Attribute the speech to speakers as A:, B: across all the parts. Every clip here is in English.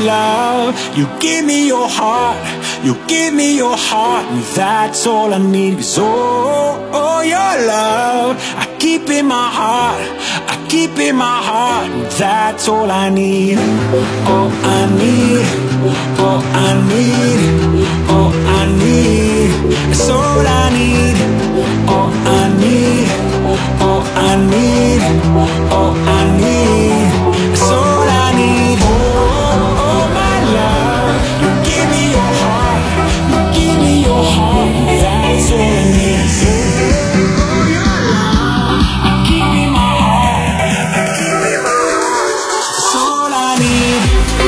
A: love. You give me your heart, you give me your heart, and that's all I need. 'Cause oh, your love, I keep in my heart, I keep in my heart, and that's all I need. All I need, all I need, all I need, it's all I need. All I need, all I need, all I need, it's all I need. Oh, my love, you give me your heart, you give me your heart, that's all I need. Oh, your love, I keep in my heart, I keep in my heart, it's all I need.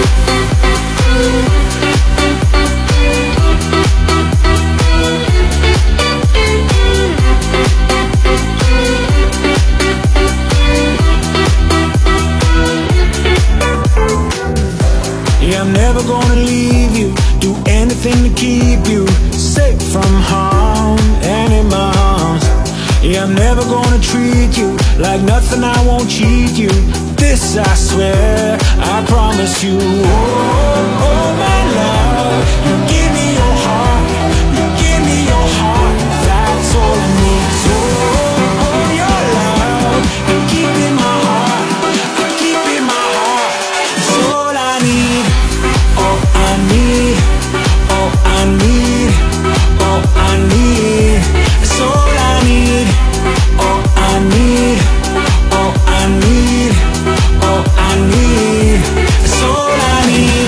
A: I'm never gonna leave you, do anything to keep you safe from harm and in my arms. Yeah, I'm never gonna treat you like nothing, I won't cheat you. This I swear, I promise you. Oh, my love, you give me your heart, you give me your heart, that's all I need. Oh, your love, you keep in my heart, I keep in my heart, it's all I need. All I need, all I need, all I need, it's all I need. All I need, all I need, all I need, it's all I need.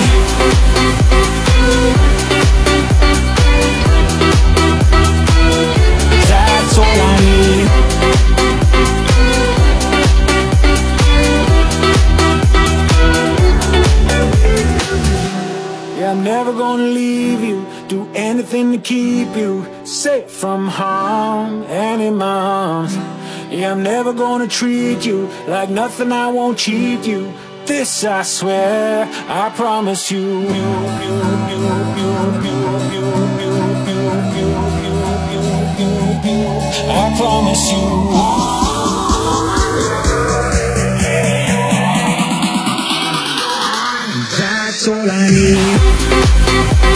A: That's all I need. Yeah, I'm never gonna leave you, do anything to keep you safe from harm and in my arms. Yeah, I'm never gonna treat you like nothing, I won't cheat you. This I swear, I promise you. I promise you. That's all I need.